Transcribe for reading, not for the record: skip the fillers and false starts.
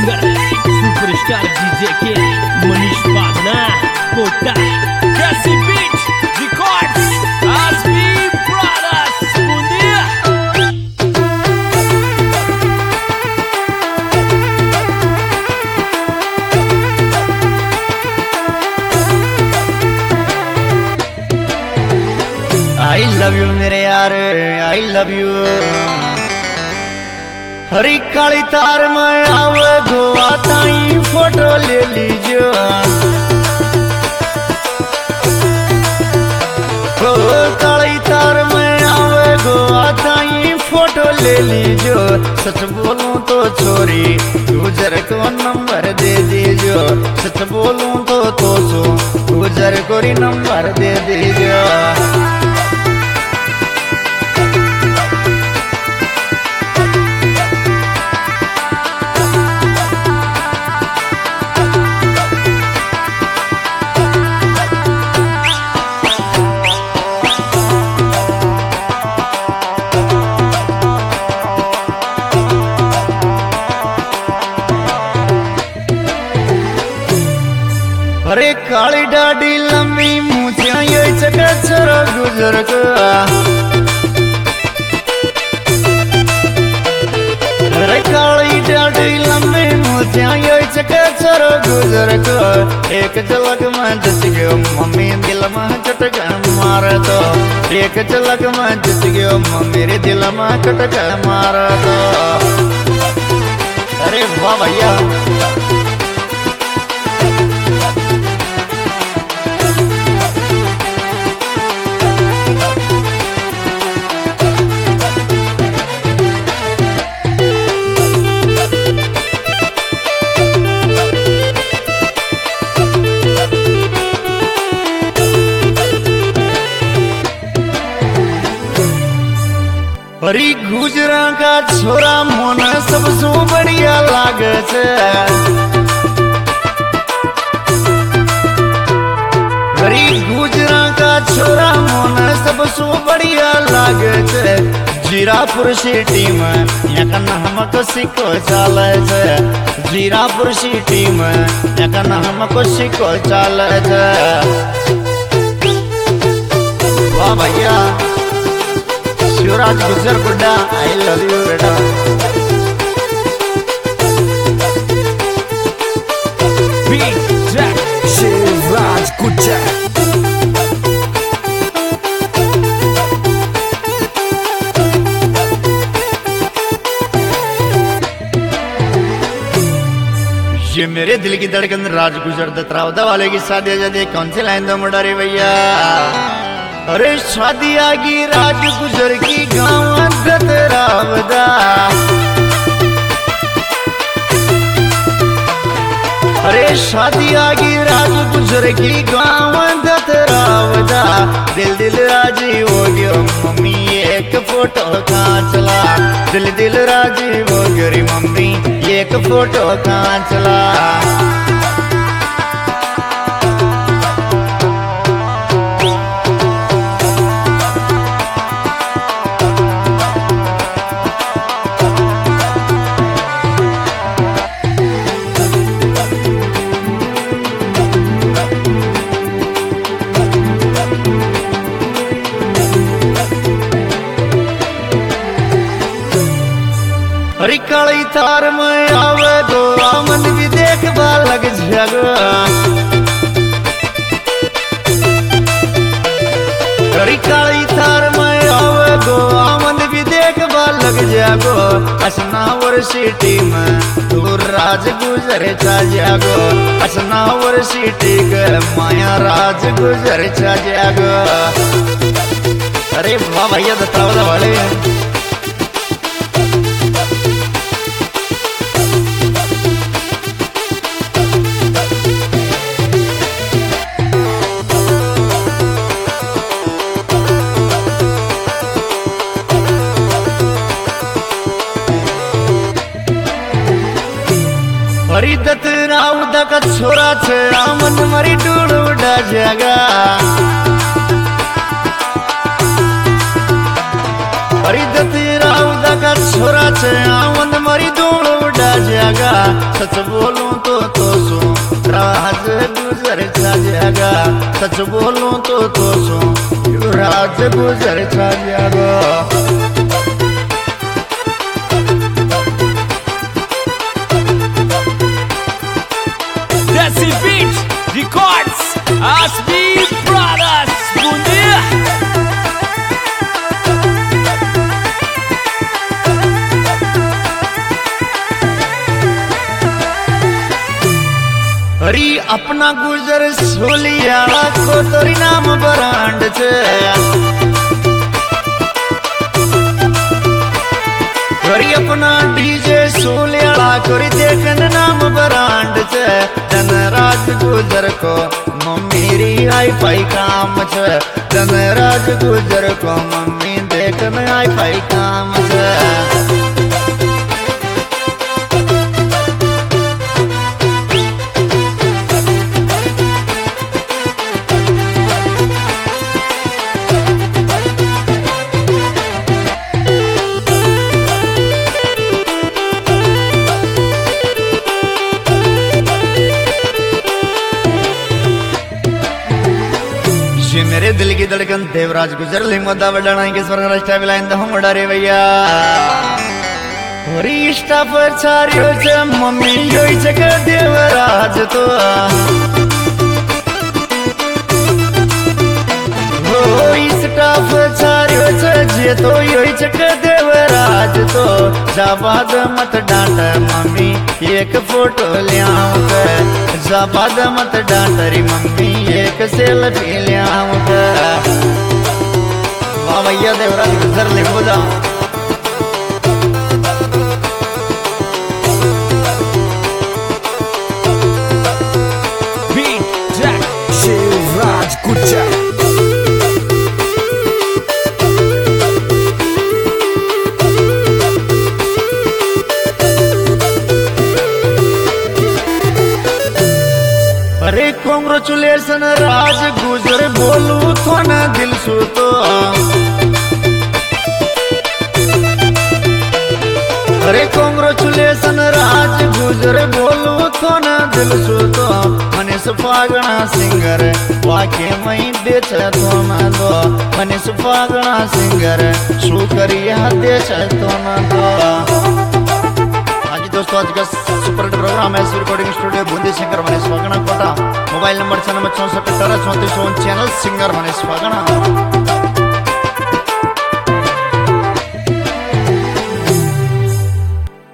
Singer superstar DJ के मनीष वादना कोटा कैसी बीच रिकॉर्ड्स आसमी ब्रदर्स बूंदिया। आई लव यू मेरे यार, आई लव यू। हरी काली तार में आवे गोवा ताई फोटो ले लीजो। हो काली तार में आवे गोवा ताई फोटो ले लीजो। सच बोलूं तो छोरी गुजर को नंबर दे दीजो। सच बोलूं तो गुजर को नंबर दे दीजो। अरे काली डाडी लंबी मूछियां ये चकचर गुजर का। अरे काली डाडी लंबी मूछियां ये चकचर गुजर का। एक झलक में जच गयो मम्मी दिल में चटका मार दो। एक झलक में जच गयो मम्मी दिल में चटका मार दो। अरे वाह भैया। हरी गुजरा का छोरा मोन सबसो बढ़िया लागे छे। हरी गुजरा का छोरा मोन सबसो बढ़िया लागे छे। जीरापुर सिटी में यकन हमको सिको चाले छे। जीरापुर सिटी में यकन हमको सिको चाले छे। वाह भैया। शिवराज गुजर गुड्डा आई लव यू बेटा। शिवराज गुजर ये मेरे दिल की धड़कन राज गुजर दत्रावदा वाले की शादी जदे कौन सी लाइन दो मुड़ा रे भैया। अरे शादी आगी राज गुजर की गाँव दतरावदा। अरे शादी आगी राज गुजर की गाँव दतरावदा। दिल दिल राजी हो गयो मम्मी एक फोटो का चला। दिल दिल राजी हो गयो मम्मी एक फोटो का चला। हरी काली तार में आवे गोरा मन भी देखबा लग जागो। हरी काली तार में आवे गोरा मन भी देखबा लग जागो। असनावर सिटी में तू राज गुजर चा जागो। असनावर सिटी के माया राज गुजर चा जागो। अरे वाह भैया दत्तावदा वाले। हरी दत्तावदा का छोरा छे आमन मारी डूड उड़ा जागा। हरी दत्तावदा का छोरा छे आमन मारी धूल उड़ा जाएगा सच बोलूं तो सो राज गुजर छा जाएगा सच बोलूं तो सो राज गुजर छा जाएगा Desi Beat Records Asbi Brothers Bundir अरे अपना गुजर सोलिया को तोरी नाम ब्रांड छे अरे अपना डीजे सोलिया कोरी देखन नाम ब्रांड छे धनराज गुजर को मम्मी हाई फाई काम छे धनराज गुजर को मम्मी देखन हाई फाई काम छे मेरे दिल की धड़कन देवराज गुजर लिंगोदा बड़ाना के स्वर्ग राष्ट्र बिलाइन द हम डरे भैया और इष्टा पर छारियो छ मम्मी योई जग देवराज तो ओ इष्टा पर छारियो छ जे तो योई जग देवराज तो जाबाद मत डांट मम्मी एक फोटो लियाऊं के जाबाद मत डांट री मम्मी एक सेल्फी लियाऊं के वाह भैया देवराज गुजर लिंगोदा Beat Jack Shivraj Kucha अरे कांग्रेचुलेशन राज गुजर बोलू तो न दिल सु तो अरे कांग्रेचुलेशन राज गुजर बोलू तो न दिल सु तो मनीष फागणा सिंगर वाके मई बेच तो न दो मनीष फागणा सिंगर शू करिया देश तो न दो दोस्तों आज का सुपर हिट प्रोग्राम है recording studio Bundi singer Manish फागणा Kota mobile number 9464 18 34 channel singer Manish फागणा।